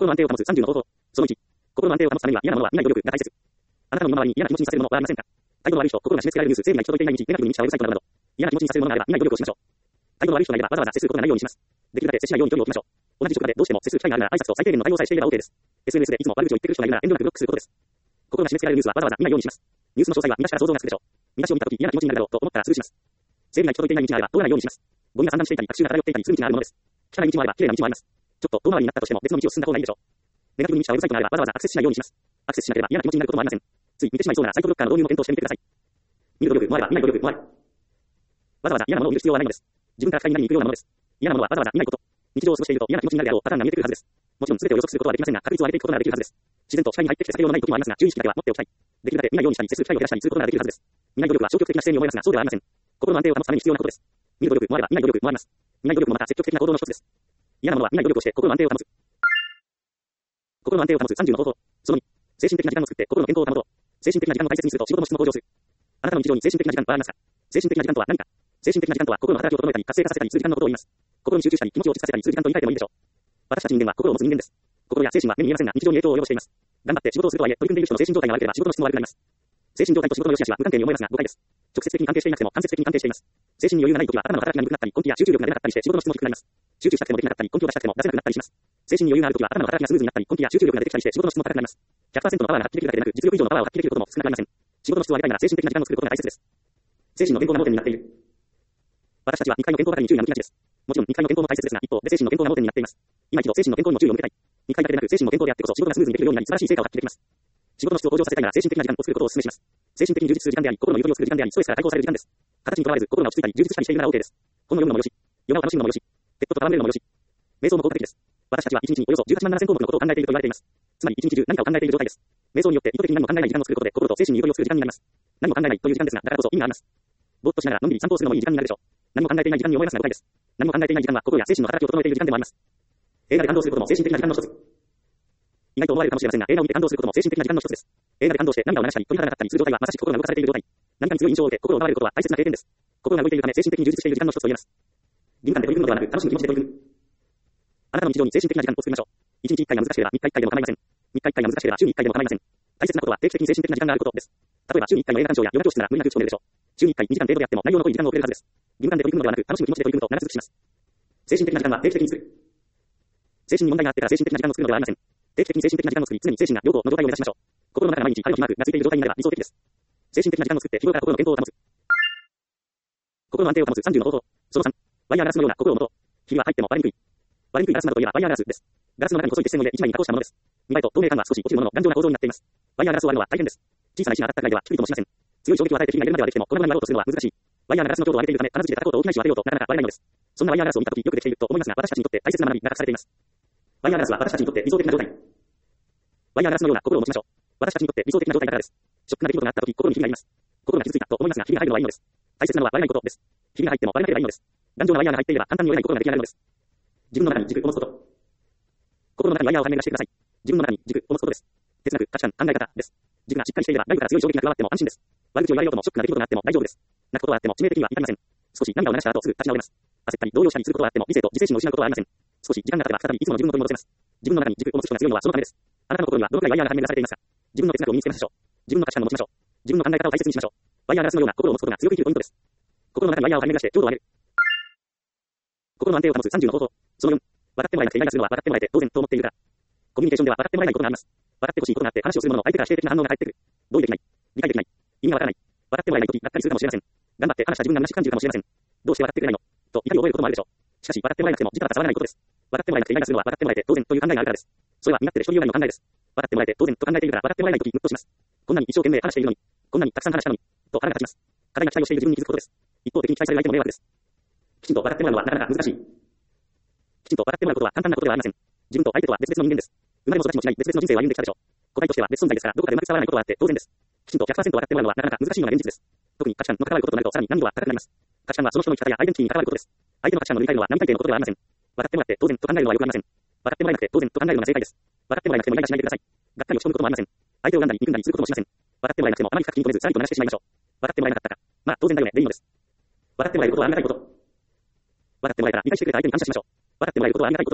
心の安定を保つ30の方法。その1、心の安定を保つためには嫌なものは見ない努力が大切。あなたの身の回りに嫌な気持ちにさせるものはありませんか？態度の悪い人、心が締め付けられるニュース、整理が行き届いていない日、ネガティブに満ちたウェブサイトなどなど、嫌な気持ちにさせるものがあれば見ない努力をしましょう。態度の悪い人がいればわざわざ接することがないようにします。できるだけ接しないように距離を置きましょう。同じ職場でどうしても接する機会があるなら挨拶と最低限の対応さえしていれば OK です。SNS でいつも悪口を言ってくる人がいるなら遠慮なくブロックすることです。心が締め付けられるニュースはわざわざ見ないようにします。ニュースの詳細は見出しから想像がつくでしょう。見出しを見たとき嫌な気持ちになるだろうと思ったらスルーします。整理が行き届いていない道があれば通らないようにします。ゴミが散乱していたり、悪臭が漂っていたりする道があるものです。汚い道もあれば綺麗な道もあります。ちょっと遠回りになったとしても別の道を進んだ方がいいでしょう。ネガティブに満ちたウェブサイトがあればわざわざアクセスしないようにします。アクセスしなければ嫌な気持ちになることもありません。つい見てしまいそうならサイトブロッカーの導入も検討してみてください。見る努力もあれば見ない努力もある。わざわざ嫌なものを見る必要はないのです。自分から不快になりに行くようなものです。嫌なものはわざわざ見ないこと。日常を過ごしていると嫌な気持ちになるであろうパターンが見えてくるはずです。もちろん全てを予測することはできませんが、確率を上げていくことができるはずです。自然と視界に入ってきて避けようのない時もありますが、注意識だけは持っておきたい。できるだけ見ないようにしたり、接する機会を減らしたりすることができるはずです。見ない努力は消極的な姿勢に思いますが、そうではありません。心の安定を保つために必要なことです。見る努力もあれば見ない努力もあります。見ない努力もまた積極的な行動の一つです。嫌なものは見ない努力をして心の安定を保つ。心の安定を保つ30の方法。その2、精神的な時間を作って心の健康を保とう。精神的な時間を大切にすると仕事の質も向上する。あなたの日常に精神的な時間はありますか？精神的な時間とは何か？精神的な時間とは心の働きを整えたり活性化させたりする時間のことを言います。心に集中したり気持ちを落ち着かせたりする時間と言い換えてもいいでしょう。私たち人間は心を持つ人間です。心や精神は目に見えませんが日常に影響を及ぼしています。頑張って仕事をするとはいえ取り組んでいる人の精神状態が悪ければ仕事の質も悪くなります。精神状態と仕事の良し悪しは無関係に思えますが誤解です。直接的に関係していなくても間接的に関係しています。精神に余裕がない時は頭の働きが鈍くなったり根気や集中力が出なかったりして仕事の質も低くなります。集中したくてもできなかったり根気を出したくても出せなくなったりします。精神に余裕がある時は頭の働きがスムーズになったり根気や集中力が出てきたりして仕事の質も高くなります。100% のパワーが発揮できるだけでなく実力以上のパワーを発揮できることも少なくありません。仕事の質を上げたいなら精神的な時間を作ることが大切です。精神の健康が盲点になっている。私たちは肉体の健康ばかりに注意が向きがちです。もちろん肉体の健康も大切ですが一方で精神の健康が盲点になっています。今一度精神の健康にも注意を向けたい。肉体だけでなく精神の健康であってこそ仕事がスムーズにできるようになり素晴らしい成果を発揮できます。仕事の質を向上させたいなら精神的な時間を作ることをお勧めします。精神的に充実する時間であり、心のゆとりを作る時間であり、ストレスから解放される時間です。形にとらわれず心が落ち着いたり充実したりしているなら OK です。本を読むのもよし、ヨガを楽しむのもよし、ペットと戯れるのもよし、瞑想も効果的です。私たちは1日におよそ18万7000項目のことを考えていると言われています。つまり1日中何かを考えている状態です。瞑想によって意図的に何も考えない時間を作ることで心と精神にゆとりを作る時間になります。何も考えないという時間ですが、だからこそ意味があります。ぼーっとしながらのんびり散歩をするのもいい時間になるでしょう。何も考えていない時間に思いますが誤解です。何も考えていない時間は心や精神の働きを整えている時間でもあります。映画で感動することも精神的な時間の一つ。意外と思われるかもしれませんが、映画を見て感動することも精神的な時間の一つです。映画で感動して涙を流したり鳥肌が立ったりする状態はまさしく心が動かされている状態。何かに強い印象を受け心を奪われることは大切な経験です。心が動いているため精神的に充実している時間の一つと言えます。義務感で取り組むのではなく楽しむ気持ちで取り組む。あなたの日常に精神的な時間を作りましょう。1日1回が難しければ3日1回でも構いません。3日1回が難しければ週に1回でも構いません。大切なことは定期的に精神的な時間があることです。例えば週に1回の映画鑑賞やヨガ教室なら無理なく打ち込めるでしょう。週に1回2時間程度であっても内容の濃い時間が送れるはずです。義務感で取り組むのではなく楽しむ気持ちで取り組むと長続きします。精神的な時間は定期的に作る。精神に問題があってから精神的な時間を作るのではありません。定期的に精神的な時間を作り、常に精神が良好の状態を目指しましょう。心の中が毎日晴れの日マークがついている状態になれば理想的です。精神的な時間を作って日頃から心の健康を保つ。心の安定を保つ30の方法。その3、ワイヤーガラスのような心を持とう。日は入っても割れにくい。割れにくいガラスなどといえばワイヤーガラスです。ガラスの中に細い鉄線を入れ一枚に加工したものです。見栄えと透明感が少し落ちるものの頑丈な構造になっています。ワイヤーガラスを割るのは大変です。小さな石が当たったぐらいではピリともしません。強い衝撃を与えて火が入れるまではできても粉々に割ろうとするのは難しい。ワイヤーがガラスの強度を上げているため金槌で叩こうと大きな石を当てようとなかなか割れないのです。そんなワイヤーガラスを見たときよくできていると思いますが私たちにとって大切な学びが隠されています。ワイヤーガラスは私たちにとって理想的な状態。ワイヤーガラスのような心を持ちましょう。私たちにとって理想的な状態だからです。ショックな出来事があったとき心にひびが入ります。心が傷ついたと思いますがひびが入るのはいいのです。大切なのは割れないことです。ひびが入っても割れなければいいのです。頑丈なワイヤーが入っていれば簡単に折れない心が出来上がるのです。自分の中に軸を持つこと。心の中にワイヤーをはめ出してください。自分の中に軸を持つことです。哲学、価値観、考え方です。軸がしっかりしていれば内部から強い衝撃が加わっても安心です。悪口を言われようともショックな出来事があっても大丈夫です。泣くことはあっても致命的には至りません。少し涙を流した後すぐ立ち直れます。焦ったり動揺したりすることはあっても理性と自制心を失うことはありません。少し時間が経てば再びいつもの自分の元に戻せます。自分の中に軸を持つ人が強いのはそのためです。あなたの心にはどのくらいワイヤーがはめ出されていますか？自分の哲学を身につけましょう。自分の価値観を持ちましょう。自分の考え方を大切にしましょう。ワイヤーガラスのような心を持つことが強く生きるポイントです。心の中にワイヤーをはめ出して強度を上げる。心の安定を保つ30の方法。その4、分かってもらえなくてイライラするのは分かってもらえて当然と思っているから。コミュニケーションでは分かってもらえないことがあります。分かってほしいことがあって話をするものの相手から否定的な反応が返ってくる。同意できない。理解できない。意味がわからない。分かってもらえないときがっかりするかもしれません。頑張って話した自分が虚しく感じるかもしれません。どうして分かってくれないのと怒りを覚えることもあるでしょう。しかし分かってもらえなくても時間が触らないことです。分かってもらえなくてイライラするのは分かってもらえて当然という考えがあるからです。それは身勝手で処理由来の考えです。分かってもらえて当然と考えているから分かってもらえないときムッとします。こんなに一生懸命話しているのに、こんなにたくさん話したのに、と腹が立ちます。課題が期待をしている自分に気づくことです。一方的に期待される相手も迷惑です。きちんと分かってもらうのはなかなか難しい。きちんと分かってもらうことは簡単なことではありません。自分と相手とは別々の人間です。生まれも育ちも違い別々の人生を歩んできたでしょう。個体としては別存在ですからどこかでうまく伝わらないことはあって当然です。きちんと 100% 分かってもらうのはなかなか難しいのが現実です。特に価値観の関わることとなるとさらに難易度は高くなります。価値観はその人の生き方やアイデンティティに関わることです。相手の価値観を塗り替えるのは並大抵のことではありません。分かってもらって当然と考えるのはよくありません。分かってもらえなくて当然と考えるのが正解です。分かってもらえなくてもイライラしないでください。がっかり落ち込むこともありません。相手を恨んだり憎んだりすることもしません。分かってもらえなくてもあまり深く気に留めずさらりと流してしまいましょう。分かってもらえなかったか。まあ当然だよねでいいのです。分かってもらえることはありがたいこと。分かってもらえたら理解してくれた相手に感謝しましょう。分かってもらえることはありがたいことです。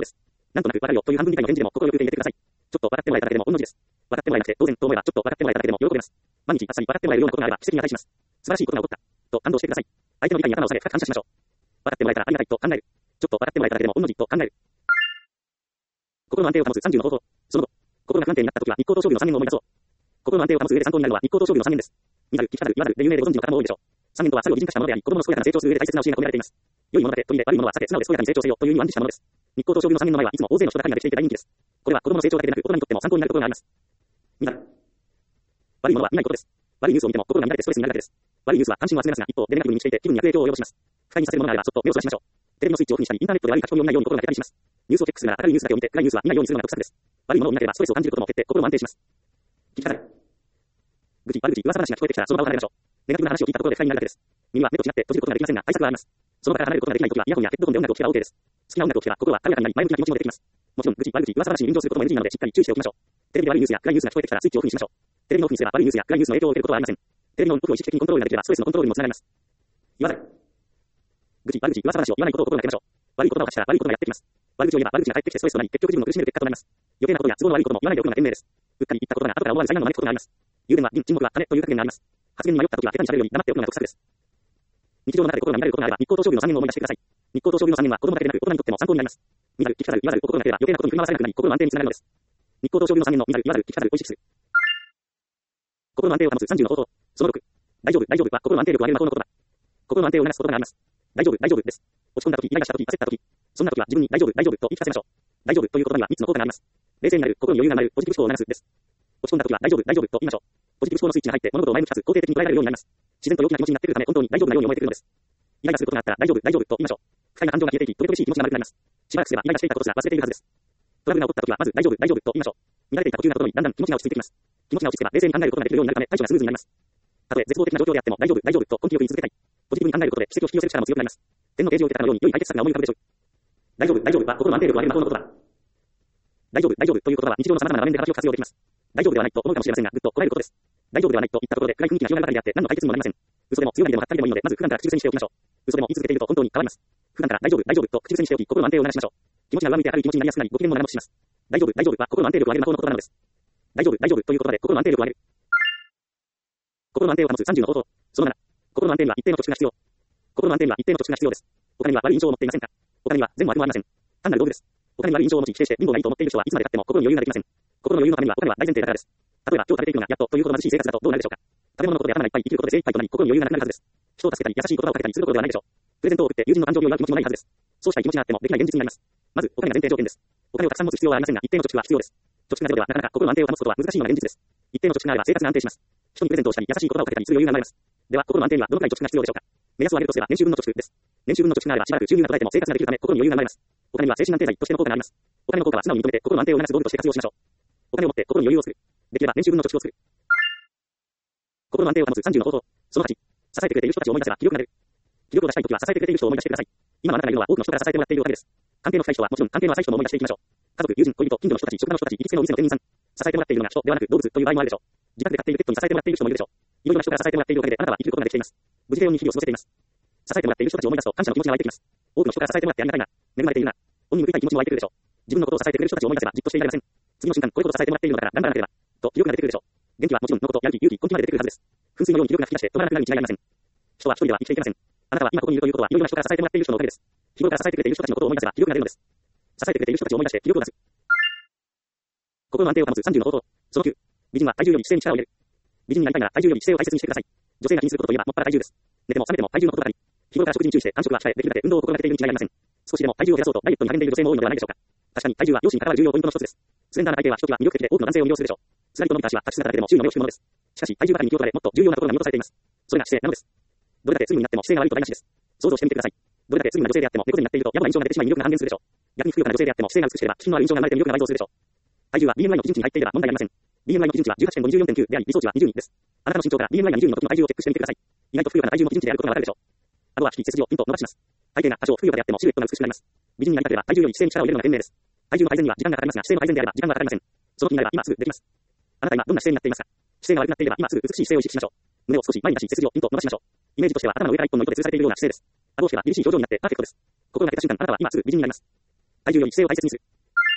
なんとなくわかるよという半分理解の返事でも心よく受け入れてください。ちょっと笑ってもらえただけでも御の字です。笑ってもらえなくて当然と思えばちょっと笑ってもらえただけでも喜べます。毎日あっさり笑ってもらえるようなことがあれば奇跡に値します。素晴らしいことが起こった。と感動してください。相手の理解に頭を下げ深く感謝しましょう。笑ってもらえたらありがたいと考える。ちょっと笑ってもらえただけでも御の字と考える。心の安定を保つ30の方法。その後、心が不安定になった時は日光東照宮の3年を思い出そう。心の安定を保つ上で参考になるのは日光東照宮の3年です。見ざる、聞きたる、言わざるで有名でご存知の方も多いでしょう。3年とは猿を擬人化したものであり、子供の健やかな成長する上で大切な教えが込められています。良いものだけ取り入れ、悪いものはさて素直で健やかに成長せよという意味を暗示したものです。日光東照宮の3年の前はいつも大勢の人が神ができていて大人気です。これは子供の成長だけでなく大人にとっても参考になることがあります。見ざる。悪いものは見ないことです。悪いニュースを見ても心が乱れてストレスになるだけです。悪いニュースは関心を集めますが、一方でネガティブに満ちていて気分に悪影響を及ぼします。不快にさせるものがあればそっと目をそらしましょう。テレビのスイッチをオフにしたり、インターネットで悪い書き込みを見ないように心がけたりします。ニュースをチェックするなら明るいニュースだけを見て、暗いニュースは見ないようにするのが得策です。悪いものを見なければストレスを感じることも減って心も安定します。聞きたい。愚痴、悪口、噂話が聞こえてきたらその場を離れましょう。ネガティブな話を聞いたところで不快になるだけです。耳は目と違って閉じることができませんが、対策はあります。その場から離れることができないときはイヤホンやヘッドホンで音楽を聴けば OK です。好きな音楽を聴けば心は軽やかになり前向きな気持ちも出てきます。もちろん愚痴、悪口、噂話に便乗することも NG なのでしっかり注意しておきましょう。テレビで悪いニュースや暗いニュースが聞こえてきたらスイッチをオフにしましょう。テレビのオフにすれば悪いニュースや暗いニュースの影響を受けることはありません。テレビのオフを意識的にコントロールができればストレスのコントロールにもつながります。言わざる。愚痴、悪口、噂話を言わないことを心がけましょう。悪い言葉を発したら悪いことがやってきます。悪口を言えば悪口が返ってきてストレスとなり結局自分を苦しめる結果となります。余計なことや都合の悪いことも言わないでおくのが賢明です。うっかり言ったことが後から思わぬ災難を招くことがあります。雄弁は銀、沈黙は金という格言があります。発言に迷ったときは下手に喋るより黙っておくのが得策です。日常の中で心が乱れることがあれば日光東照宮の3年を思い出してください。日光東照宮の3年は子供だけでなく大人にとっても参考になります。見ざる、聞きたる、言わざる、心がければ余計なことに振り回されなくなり心の安定につながるのです。日光東照宮の3年の見ざる、言わざる、聞きたる、美味しくする。心の安定を保つ30の方法。その6。大丈夫、大丈夫は心の安定力を上げる魔法の言葉。心の安定を促すことがあります。大丈夫、大丈夫です。落ち込んだとき、イライラしたとき、焦ったとき、そんなときは自分に大丈夫、大丈夫と言い聞かせましょう。大丈夫という言葉には3つの効果があります。冷静になる、心に余裕が生まれる、ポジティブ思考を促すです。落ち込んだときは大丈夫、大丈夫と言いましょう。ポジティブ思考のスイッチが入って物事を前向きかつ肯定的に捉えられるようになります。自然と陽気な気持ちになっているため本当に大丈夫なように思えてくるのです。イライラすることがあったら大丈夫、大丈夫と言いましょう。不快な感情が消えていき、とてもしい気持ちが丸くなります。しばらくすればイライラしていたことすら忘れているはずです。トラブルが起こったときはまず大丈夫、大丈夫と言いましょう。見られていた呼吸が整い、だんだん気持ちが落ち着いてきます。気持ちが落ち着けば冷静に考えることができるようになるため対処がスムーズになります。たとえ絶望的な状況であっても大丈夫、大丈夫と根気よく言い続けたい。ポジティブに考えることで奇跡を引き寄せる力も強くなります。天の啓示を受けたかのように良い解決策が思い浮かぶでしょう。大丈夫、大丈夫は心の安定力を上げる魔法の言葉。大丈夫、大丈夫という言葉は日常の様々な場面で幅広く活用できます。大丈夫ではないと思うかもしれませんが、ぐっとこらえることです。大丈夫ではないと言ったところで暗い雰囲気が広がるばかりであって何の解決にもなりません。嘘でも強がりでもはったりでもいいので、まず普段から口癖にしておきましょう。嘘でも言い続けていると本当に変わります。普段から大丈夫、大丈夫と口癖にしておき、心の安定を促しましょう。気持ちが上向いて明るい気持ちになりやすくなり、ご機嫌も長持ちします。大丈夫、大丈夫は心の安定力を上げる魔法の言葉なのです。大丈夫、大丈夫という言葉で心の安定力を上げる。心の安定を保つ30の方法。その7。心の安定には一定の貯蓄が必要。心の安定には一定の貯蓄が必要です。お金には悪い印象を持っていませんか？お金には善も悪もありません。単なる道具です。お金に悪い印象を持ち否定して貧乏がいいと思っている人はいつまで経っても心の余裕ができません。心の余裕のためにはお金は大前提だからです。例えば今日食べていくのがやっとというほど貧しい生活だとどうなるでしょうか。食べ物のことで頭がいっぱい生きることで精一杯となり心に余裕がなくなるはずです。人を助けたり優しい言葉をかけたりすることではないでしょう。プレゼントを送って友人の誕生日を祝う気持ちもないはずです。そうしたい気持ちがあってもできない現実になります。まずお金が前提条件です。お金をたくさん持つ必要はありませんが一定の貯蓄は必要です。貯蓄がゼロではなかなか心の安定を保つことは難しいのが現実です。一定の貯蓄があれば生活が安定します。人にプレゼントをしたり優しい言葉をかけたりする余裕が生まれます。では心の安定にはどのくらい貯蓄が必要でしょうか。目安を挙げるとすれば年収分の貯蓄です。年収分の貯蓄があればしばらく収入が途絶えても生活ができるため心に余裕が生まれます。お金には精神安定剤としての効果があります。お金の効果は素直に認めて心の安定を促す道具として活用しましょう。お金を持って心に余裕を作る。できれば年収分の貯蓄を作る。心の安定を保つ30の方法。その8。支えてくれている人たちを思い出せば気力が出る。気力を出したいときは支えてくれている人を思い出してください。今あなたがいるのは多くの人から支えてもらっているおかげです。関係の深い人はもちろん関係の浅い人も思い出していきましょう。家族、友人、恋人、近所の人たち、職場の人たち、行きつけのお店の店員さん。支えてもらっているのが人ではなく動物という場合もあるでしょう。自宅で飼っているペットに支えてもらっている人もいるでしょう。いろいろな人から支えてもらっているおかげであなたは生きることができています。無事平穏に日々を過ごせています。支えてもらっている人たちを思い出すと感謝の気持ちが湧いてきます。多くの人から支えてもらってありがたいな、恵まれているな、恩に報いたい気持ちも湧いてくるでしょう。自分のことを支えてくれる人たちを思い出せばじっとしていられません。次の瞬間こういうことを支えてもらっているのだから頑張らなければと気力が出てくるでしょう。元気はもちろんのこと、やる気、勇気、根気まで出てくるはずです。噴水のように気力が吹き出して止まらなくなるに違いありません。人は一人では生きていけません。あなたは今ここにいるということはいろいろな人から支えてもらっている人のおかげです。日頃から支えてくれている人たちのことを思い出せば気力が出るのです。支えてくれている人たちを思い出して気力を出す。心の安定を保つ30の方法。その9。美人は体重より姿勢に力を入れる。美人になりたいなら体重より姿勢を大切にしてください。女性が気にすることといえばもっぱら体重です。寝ても覚めても体重のことばかり。日頃から食事に注意して間食は控え、できるだけ運動を心がけているに違いありません。少しでも体重を減らそうとダイエットに励んでいる女性も多いのではないでしょうか。確かに体重は容姿に関わる重要ポイントの一つです。スレンダーな体型はひときわ魅力的で多くの男性を魅了するでしょう。スラリと伸びた足は立ち姿だけでも注意の目を引くものです。しかし体重ばかりに気を取られもっと重要なところが見落とされています。それが姿勢なのです。どれだけスリムになっても姿勢が悪いと台無しです。想像してみてください。どれだけスリムな女性であっても猫背になっていると野暮な印象が出てしまい魅力が半減するでしょう。逆にふくよかな女性であっても姿勢が美しければ気品のある印象が生まれて魅力が倍増するでしょう。体重は BMI の基準値に入っていれば問題ありません。BMI の基準値は 18.5、24.9 であり、理想値は20です。あなたの身長から BMI が20の時の体重をチェックしてみてください。意外とふくよかな体重の基準値であることがわかるでしょう。顎は引き背筋をピンと伸ばします。体型が多少ふくよかであってもシルエットが美しくなります。美人になりたければ体重より姿勢に力を入れるのが賢明です。体重の改善には時間がかかりますが、姿勢の改善であれば時間がかかりません。その気になれば今すぐできます。あなた今どんな姿勢になっていますか？姿勢が悪くなっていれば今すぐ美しい姿勢を意識しましょう。胸を少し前に出し背筋をピンと伸ばしましょう。イメージとしては頭の上から一本の糸で吊るされているような姿勢です。顎を引けば凛々しい表情になってパーフェクトです。心がけた瞬間あなたは今すぐ美人になります。体重より姿勢を大切にする。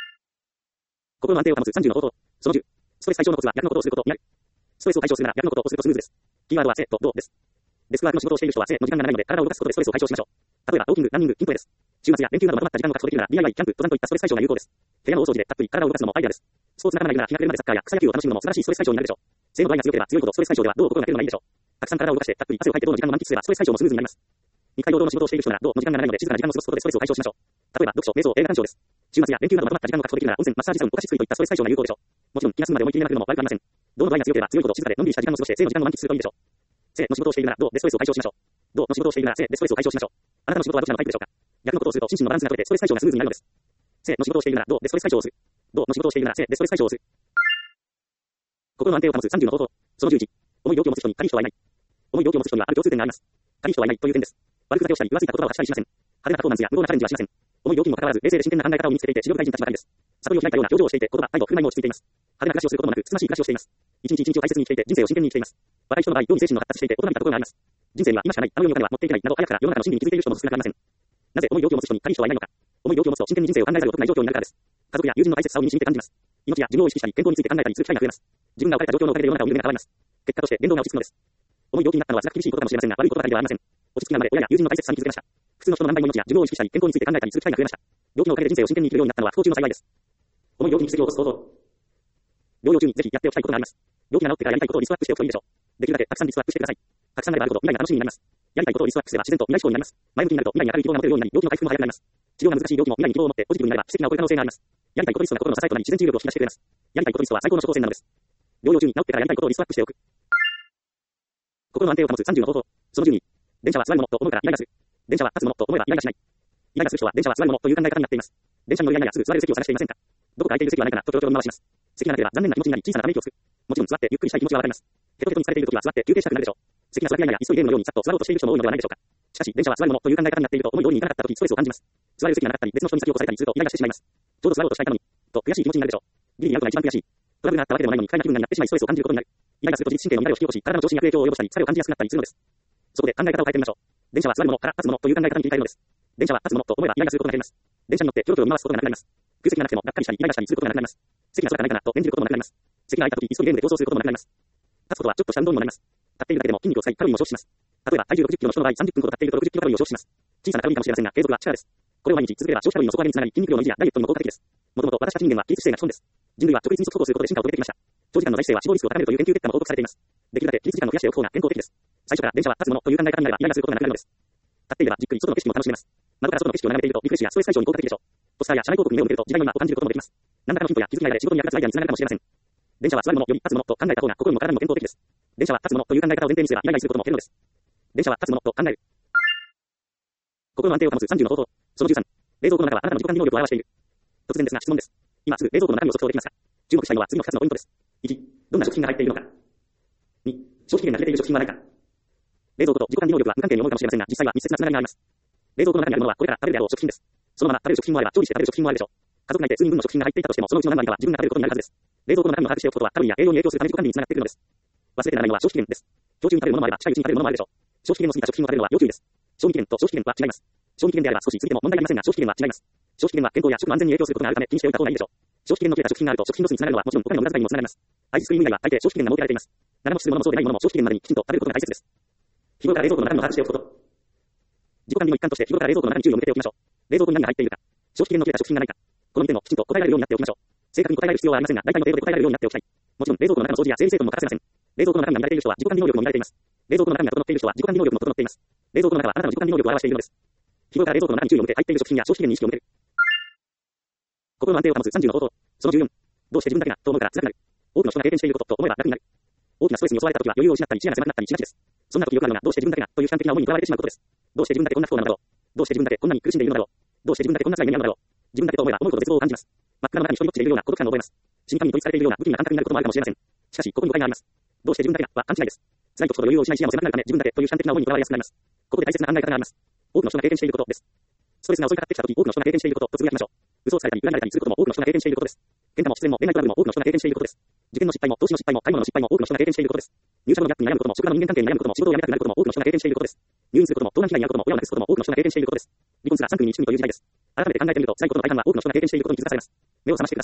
心の安定を保つ30の方法。その10。ストレス解消のコツは逆のことをすることになる。ストレスを解消するなら逆のことをするとスムーズです。キーワードは生とどうです。デスクワークの仕事をしている人は生の時間が長いので体を動かすことでストレスを解消しましょう。例えばウォーキング、ランニング、筋トレです。週末や連休などまとまった時間を確保できるなら DIY、キャンプ、登山といったストレス解消が有効です。部屋の大掃除でたっぷり体を動かすのもアイデアです。スポーツ仲間がいるなら日が暮れるまでサッカーや草野球を楽しむのも素晴らしいストレス解消になるでしょう。性の度合いが強ければ強いほどストレス解消ではどう心がけるのがいいでしょう。たくさん体を動かしてたっぷり汗をかいてどうの時間を満喫すればストレス解消もスムーズになります。2回労働の仕事をしている人ならどうの時間が長いので静かな時間を過ごすことでストレスを解消しましょう。例えば読書、瞑想、映画鑑賞です。週末や連休などまとまった時間を確保できるなら温泉、マッサージサウン、お菓子作りといったストレス解消が有効でしょう。もちろん気が済むまで思い切りなくても悪くありません。どの度合いが強ければ強いほど静かでのんびりした時間を過ごして性の時間を満喫するといいでしょう。性の仕事をしているならどうでストレスを解消しましょう。どうの仕事をしているなら性でストレスを解消しましょう。あなたの仕事はどちらのタイプでしょうか。逆のことをすると心身のバランスが取れてストレス解消がスムーズになるのです。性の仕事をしているならどうでストレス解消をする。どうの仕事をしているなら性でストレス解消をする。心の安定を保つ30の方法。その11。重い病気を持つ人に軽い人はいない。重い病気を持つ人にはある共通点があります。軽い人はいないという点です。悪ふざけをしたり、浮ついた言葉を発したりしません。派手なパフォーマンスや無謀なチャレンジはしません。重い病気にもかかわらず、冷静で真剣な考え方を身につけていて、治療大臣たちばかりです。悟りを開いたような表情をしていて、言葉、態度、振る舞いも落ち着いています。派手な暮らしをすることもなく、つつましい暮らしをしています。一日一日を大切に生きていて、人生を真剣に生きています。若い人の場合、容に精神の発達していて、大人びたところがあります。人生には今しかない、あの世のお金は持っていけない、など早くから世の中の真理に気づいている人も少なくありません。なぜ重い病気を持つ人に軽い人はいないのか。重い病気を持つと真剣に人生を考えざるを得ない状況になるからです。家族や友人の大切さを身に染みて感じます。命や寿命を意識したり、健康について考えたりする機会が増えます。自分が置かれた状況のおかげで世の中を見る目が変わります。結果として言動が落ち着くのです。重い病気になったのは辛く厳しいことかもしれませんが、悪いことばかりではありません。落ち着きが生まれ、親や友人の大切さに気づけました。普通の人の何倍も命や寿命を意識したり、健康について考えたりする機会が増えました。病気のおかげで人生を真剣に生きるようになったのは不幸中の幸いです。重い病気に奇跡を起こす方法。療養中にぜひやっておきたいことがあります。病気が治ってからやりたいことをリストアップしておくといいでしょう。できるだけたくさんリストアップしてください。たくさんあればあるほど未来が楽しみになります。やりたいことをリストアップすれば自然と未来志向になります。前向きになると未来に明るい希望が持てるようになり、病気の回復も早くなります。治療が難しい病気も未来に希望を持ってポジティブになれば奇跡が起こる可能性があります。やりたいことリストが心の支えとなり自然治癒力を引き出してくれます。やりたいことリストは最高の処方箋なのです。療養中に治ってからやりたいことをリストアップしておく。心の安定を保つ30の方法。その12。電車は座るものと思うからイライラする。電車は立つものと思えばイライラしない。イライラする人は電車は座るものという考え方になっています。電車に乗るやすぐ座れる席を探していませんか。どこか空いている席はないかなとキョロキョロ見回します。席がなければ残念な気持ちになり小さなため息をつく。もちろん座ってゆっくりしたい気持ちはわかります。ヘトヘトにされているときは座って休憩したくなるでしょう。席が座るや急いでいるのようにさっと座ろうとしている人も多いのではないでしょうか。しかし電車は座るものという考え方になっていると思うようにいかなかったときストレスを感じます。座れる席がなかったり別の人に先を越されたりするとイライラしてしまいます。ちょうど座ろうとしたいのにと悔しい気持ちになるでしょう。ギリに会うのが一番悔しい。トラブルがあったわけでもないのに不快な気分になってしまいストレスを感じることになる。イライラすると自律神経の乱れを引き起こし体の調子に悪影響を及ぼしたり疲れを感じやすくなったりするのです。そこで考え方を変えてみましょう。電車は座るものから立つものという考え方に切り替えるのです。電車は立つものと思えばイライラすることが減ります。電車に乗ってキョロキョロ見回すことがなくなります。空席がなくてもがっかりしたりイライラしたりすることがなくなります。席が空かないかなと演じることもなくなります。席が空いたとき急いでゲームで逃走することもなくなります。立つことはちょっとした運動にもなります。立っているだけでも筋肉を使いカロリーも消費します。例えば体重60キロの人の場合30分ほど立っていると60キロカロリーを消費します。小さなカロリーかもしれませんが継続は力です。これを毎日続ければ消費カロリーの底上げにつながり筋肉量の維持やダイエットにも効果的です。もともと私たち人間は起立姿勢が基本です。人類は直立に速歩することで進化を遂げてきました。長時間の大姿勢は死亡リスクを高めるという研究結果も報告されています。できるだけ起立時間を増やしておく方が健康的です。最初から電車は立つものという考え方になればイライラすることがなくなるのです。立っていればじっくり外の景色も楽しめます。窓から外の景色を眺めているとリフレッシュやストレス解消に効果的でしょう。ポスターや社内広告に目を向けると時代の今を感じることもできます。何らかのヒントや気づきが得られ仕事に役立つアイデアにつながるかもしれません。電車は座るものより立つものと考えた方が心にも体にも健康的です。電車は立つものという考え方を前提にすればイライラすることも減るのです。電車は立つものと考える。心の安定を保つ30の方法。その13。冷蔵庫の中はあなたの自己管理能力を表している。突然ですが質問です。今すぐ冷蔵庫の中身を速報できますか。注目したいのは次の2つのポイントです。1、どんな食品が入っているのか。2、消費期限が切れている食品はないか。冷蔵庫と自己管理能力は無関係に思うかもしれませんが、実際は密接なつながりがあります。冷蔵庫の中にあるものはこれから食べるであろう食品です。そのまま食べる食品もあれば調理して食べる食品もあるでしょう。家族内で数人分の食品が入っていたとしても、そのうちの何割かは自分が食べることになるはずです。冷蔵庫の中身を把握しておくことはカロリーや栄養に影響するため自己管理につながっているのです。忘れてならないのは消費期限です。今日中に食べるものもあれば近いうちに食べるものもあるでしょう。消費期限の過ぎた食品を食べるのは要注意です。賞味期限と消費期限は違います。賞味期限であれば少し過ぎても問題ありませんが、消費期限は違います。消費期限は健康や食の安全に影響することがあるため気にしておいた方がいいでしょう。消費期限の切れた食品があると食品ロスにつながるのはもちろんお金の無駄遣いにもつながります。アイスクリーム以外は大抵消費期限が設けられています。長持ちするものもそうでないものも消費期限までにきちんと食べることが大切です。日頃から冷蔵庫の中身を把握しておくこと。自己管理の一環として日頃から冷蔵庫の中に注意を向けておきましょう。冷蔵庫に何が入っているか、消費期限の切れた食品がないか、この2点をきちんと答えられるようになっておきましょう。正確に答えられる必要はありませんが、大体の程度で答えられるようになっておきたい。もちろん冷蔵庫の中の掃除や整理整頓も欠かせません。冷蔵庫の中身が乱れている人は自己管理能力も乱れています。冷蔵庫の中身が整っている人は自己管理能力も整っています。冷蔵庫の中はあなたの自己管理能力を表しているのです。日頃から冷蔵庫の中に注意を向け入っている食品や消費期限に意識を向ける。心の安定を保つ30の方法。その14。どうして自分だけがと思うから辛くなる。多くの人が経験していることと思えば楽になる。大きなストレスに襲われた時は余裕を失ったり視野が狭くなったりしがちです。そんな時よくあるのがどうして自分だけがという悲観的な思いにとらわれてしまうことです。どうして自分だけこんな不幸なのだろう。どうして自分だけこんなに苦しんでいるのだろう。どうして自分だけこんな辛い目に遭うのだろう。自分だけと思えば思うほど絶望を感じます。真っ暗の中に一人ぼっちでいるような孤独感を覚えます。死神に取り憑かれているような不気味な感覚になることもあるかもしれません。しかしここに誤解があります。どうして自分だけがは勘違いです。辛い時ほど余裕を失い視野も狭くなるため自分だけという悲観的な思いにとらわれやすくなります。ここで大切な考え方があります。多くの人が経験していることです。ストレスが襲いかかってきた時多くの人が経験していることとつぶやきましょう。嘘をつかれたり恨まれたりすることも多くの人が経験していることです。喧嘩も失恋も恋愛トラブルも多くの人が経験していることです。受験の失敗も投資の失敗も買い物の失敗も多くの人が経験していることです。入社後のギャップに悩むことも職場の人間関係に悩むことも仕事を辞めたくなることも多くの人が経験していることです。入院することも盗難被害に遭うことも親を亡くすことも多くの人が経験していることです。離婚すら3組に1組という時代です。改めて考えてみると辛いことの大半は多くの人が経験していることに気づかされます。目を覚ましてください。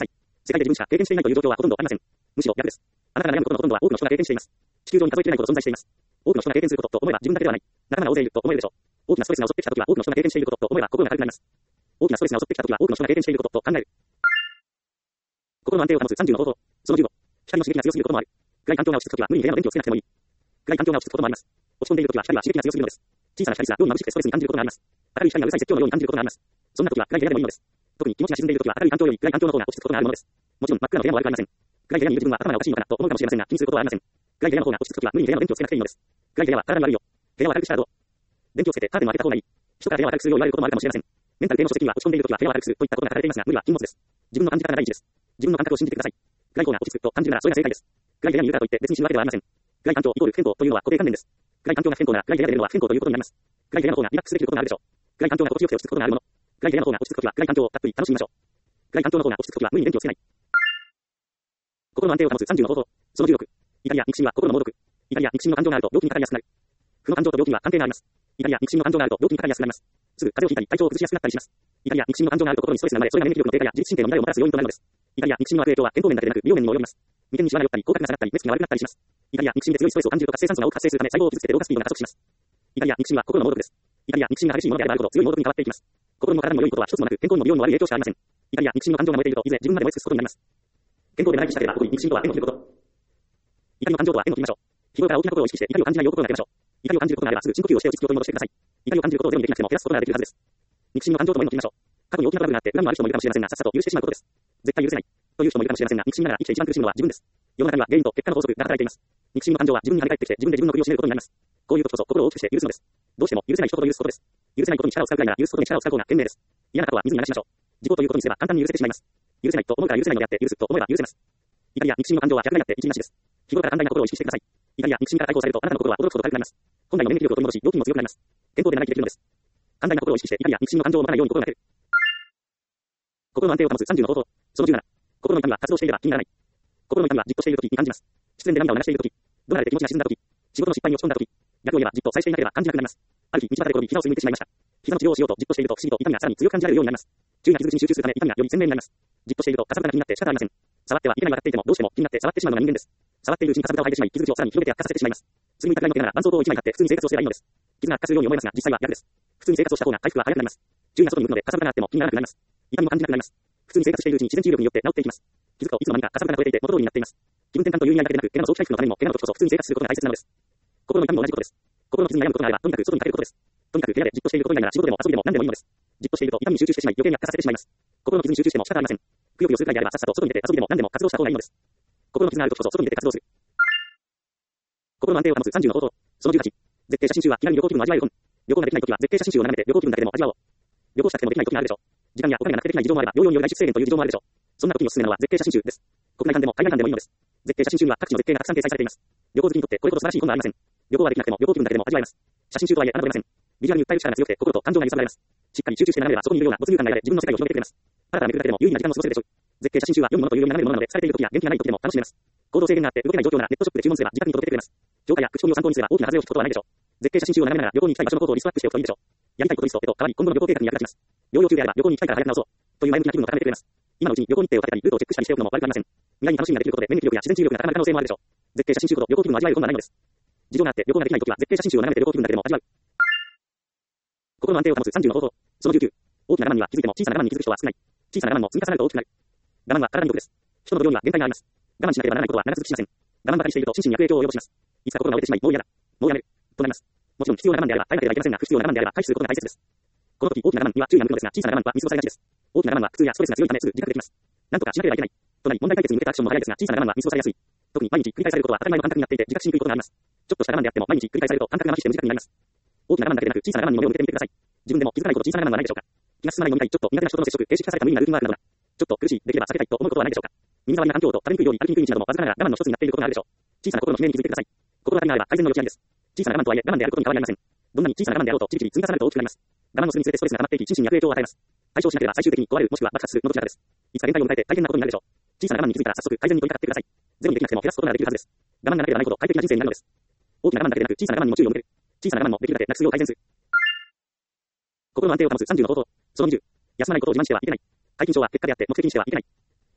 世界で自分しか経験していないという状況はほとんどありません。むしろ逆です。あなたが悩むことのほとんどは多くの人が経験しています。地球上に数えきれないほど存在しています。多くの人が経験することと思えば自分だけではない。仲間が大勢いると思えるでしょう。大きなストレスが襲ってきたときは多くの人が経験していることと思えば心が軽くなります。大きなストレスが襲ってきたときは多くの人が経験していることと考える。心の安定を保つ30の方法。その15。光の刺激が強すぎることもある。暗い環境が落ち着くときは無理に部屋の電気をつけなくてもいい。暗い環境が落ち着くこともあります。落ち込んでいるときは光は刺激が強すぎるのです。小さな光すら妙に眩しくてストレスに感じることがあります。明るい光がうるさい説教のように感じることがあります。そんなときは暗い部屋でもいいのです。特に気持ちが沈んでいるときは明るい環境より暗い環境の方が落ち着くことがあるものです。もちろん真っ暗な部屋も悪くありません。暗い部屋にいる自分は頭がおかしいのかなと思うかもしれませんが、気にすることはありません。暗い部屋の方が落ち着くときは無理に部屋の電気をつけなくていいのです。暗い部屋は体に悪いよ。部屋を明るくしたらどう？電気をつけてカーテンを開けた方がいい。人から部屋を明るくするよう言われることもあるかもしれません。メンタル系の書籍には落ち込んでいるときは部屋を明るくするといったことが書かれていますが、無理は禁物です。自分の感じ方が第一です。自分の感覚を信じてください。暗い方が落ち着くと感じるならそれが正解です。暗い部屋にいるからといって別に死ぬわけではありません。暗い環境イコール不健康というのは固定観念です。暗い環境が不健康なら暗い部屋で寝るのは不健康ということになります。暗い部屋の方がリラックスできることがあるでしょう。暗い環境が心地よくて落ち着くことがあるもの。暗い部屋の方が落ち着くときは暗い環境をたっぷり楽しみましょう。暗い環境の方が落ち着くときは無理に電気をつけない。心の安定を保つ30の方法。その16。怒りや憎しみは心の猛毒。怒りや憎しみの感情があると病気にかかりやすくなる。負の感情と病気には関係があります。怒りや憎しみの感情があると病気にかかりやすくなります。すぐ風邪をひいたり体調を崩しやすくなったりします。怒りや憎しみの感情があると心にストレスが生まれ、それが免疫力の低下や自律神経の乱れをもたらす要因となるのです。怒りや憎しみの悪影響は健康面だけでなく美容面にも及びます。眉間にシワが寄ったり、口角が下がったり、目つきが悪くなったりします。怒りや憎しみで強いストレスを感じると活性酸素が多く発生するため細胞を傷つけて老化スピードが加速します。怒りや憎しみは心の猛毒です。怒りや憎しみが激しいものであればあるほど強い猛毒に変わっていきます。心も体にも良いことは一つもなく、健康にも美容にも悪い影響しかありません。怒りや憎しみの感情が燃えていると、いずれ自分まで燃え尽くすことになります。健康で長生きしたければ、ここに憎しみとは縁を切ること。怒りの感情とは縁を切りましょう。日頃から大きなことを意識して怒りを感じないよう心がけましょう。怒りを感じることがあればすぐ深呼吸をして落ち着きを取り戻してください。怒りを感じることをゼロにできなくても減らすことができるはずです。憎しみの感情とも縁を切りましょう。過去に大きなトラブルがあって恨みのある人もいるかもしれませんが、さっさと許してしまうことです。絶対許せないという人もいるかもしれませんが、憎しみながら生きて一番苦しむのは自分です。世の中には原因と結果の法則が働いています。憎しみの感情は自分に跳ね返ってきて自分で自分の首を絞めることになります。こういう時こそ心を大きくして許すのです。どうしても許せない人ほど許すことです。許せないことに力を使うくらいなら許すことに力を使う方が賢明です。嫌なことは水に流しましょう。自己ということにすれば簡単に許せてしまいます。許せないと思うから許せないのであって、許すと思えば許せます。怒りや憎しみの感情は逆らいあって一理なしです。日頃から寛大な心を意識してください。怒りや憎しみから解放されるとあなたの心は驚くほど軽くなります。本来の免疫力を取り戻し、病気も強くなります。健康で長生きできるのです。寛大な心を意識して怒りや憎しみの感情を持たないように心がける。心の安定を保つ30の方法。その17。心の痛みは活動していれば気にならない。心の痛みはじっとしているときに感じます。失恋で涙を流しているとき、怒鳴られて気持ちが沈んだとき、仕事の失敗に落ち込んだとき、逆を言えばじっと再生しなければ感じなくなります。ある日、道端で転び膝をすりむいてしまいました。膝の治療をしようとじっとしていると不思議と痛みがさらに強く感じられるようになります。注意が傷口に集中するため痛みがより鮮明になります。じっとしているとかさぶたが気になって仕方ありません。触ってはいけない分かっていてもどうしても気になって触ってしまうのが人間です。触っているうちにかさぶたを履いてしまい、傷口をさらに広げて悪化させてしまいます。すぐに痛みの怪我なら絆創膏を1枚貼って普通に生活をすればいいのです。傷が悪化するように思いますが実際は逆です。普通に生活をした方が回復が早くなります。注意が外に向くのでかさぶたがあっても気にならなくなります。痛みも感じなくなります。普通に生活しているうちに自然治癒力によって治っていきます。気づくといつの間にかかさぶたが増えていて元通りになっています。気分転換という意味合いだけでなく怪我の早期回復のためにも怪我の時こそ普通に生活することが大切なのです。心の痛みも同じことです。心の傷に悩むことがあればとにかく外にかけることです。とにかく部屋でじっとしていること以外なら仕事でも遊びでも何でもいいのです。じっとしていると痛みに集中してしまい余計に悪化させてしまいます。心の傷に集中しても仕方ありません。くよくよするくらいであればさっさと外に出て遊びでも何でも活動した方がいいのです。心の傷があるときこそ外に出て活動する。心の安定を保つ30の方法。その18。絶景写真集は気軽に旅行気分を味わえる本。旅行ができないときは絶景写真集を眺めて旅行気分だけでも味わおう。旅行したくてもできないときがあるでしょう。時間やお金がなくてできない事情もあれば療養による外出制限という事情もあるでしょう。そんな時におすすめなのは絶景写真集です。国内間でも海外間でもいいのです。絶景写真集には各地の絶景がたくさん掲載されています。旅行好きにとってこれほど素晴らしい本はありません。旅行はできなくても旅行気分だけでも味わえます。写真集とはいえ侮れません。ビジュアルに訴える力が強くて心と感情が揺さぶられます。しっかり集中して眺めればそこにいるような没入感が得られ自分の世界を広げてくれます。ただめくるだけでも有意義な時間を過ごせるでしょう。絶景写真集は読むものというより眺めるものなので疲れている時や元気がない時でも楽しめます。行動制限があって動けない状況ならネットショップで注文すれば自宅に届けてくれます。評価や口コミを参考にすれば大きな風を引くことはないでしょう。絶景写真集を眺めながら旅行に行きたい場所のことをリストアップしておくといいでしょう。やりたいことリストと変わり今後の旅行計画に役立ちます。療養中であれば旅行に行きたいから早く直そうという前向きな気分を高めてくれます。今のうちに旅行日程を立てたりルートをチェックしたりしておくのも悪くありません。意外に楽しみができることで免疫力や自然治癒力が高まる可能性もあるでしょう。絶景写真集ほど旅行気分を味わえる本はないのです。事情があって旅行ができないときは絶景写真集を眺めて旅行気分だけでも味わう。心の安定を保つ30の方法。その19。大きな我慢には気づいても小さな我慢に気づく人は少ない。小さな我慢も積み重なると大きくなる。我慢は体に毒です。人の度量には限界があります。我慢しなければならないことは長続きしません。我慢ばかりしていると心身に悪影響を及ぼします。いつか心が折れてしまいもう嫌だ。もうやめる。となります。もちろん必要な我慢であれば耐えなければいけませんが不必要な我慢であれば回避することが大切です。この時大きな我慢には注意が向くのですが小さな我慢は見過ごされがちです。大きな我慢は苦痛やストレスが強いためすぐ自覚できます。なんとかしなければいけない。となり問題解決に向けたアクションも早いですが小さな我慢は見過ごされやすい。特に毎日繰り返されることは当たり前の感覚になっていて自覚しにくいことがあります。ちょっとした我慢であっても毎日繰り返されると感覚が麻痺して無自覚になります。大きな我慢だけでなく小さな我慢にも目を向けてみてください。自分でも気づかないこと小さな我慢はないでしょうか。気が進まない飲みたいちょっと苦手な人との接触形式化された無理なルーティンワークなどちょっと苦しいできれば避けたいと思うことはないでしょうか。耳障りな環境と食べにくい料理歩きにくい道などもわずかながら我慢の一つになっていることがあるでしょう。小さな心の悲鳴に気づいてください。心当たりがあれば改善の余地ありです。小さな我慢とはいえ我慢であることに変わりありません。どんなに小さな我慢であろうとちびちび積み重なると大きくなります。我慢の巣につれてストレスが溜まっていき心身に悪影響を与えます。解消しなければ最終的に壊れるもしくは爆発するのどちらかです。いつか限界を迎えて大変なことになるでしょう。小さな我慢に気づいたら早速改善に取り掛かってください。ゼロにできなくても減らすことができるはずです。我慢がなければないほど快適な人生になるのです。大きな我慢だけでなく小さな我慢にも注意を向ける。小さな我慢もできるだけなくするよう改善する。心の安定を保つ30の方法。その20。休まないことを自慢してはいけない。皆勤賞は結果であって目的にしてはいけない。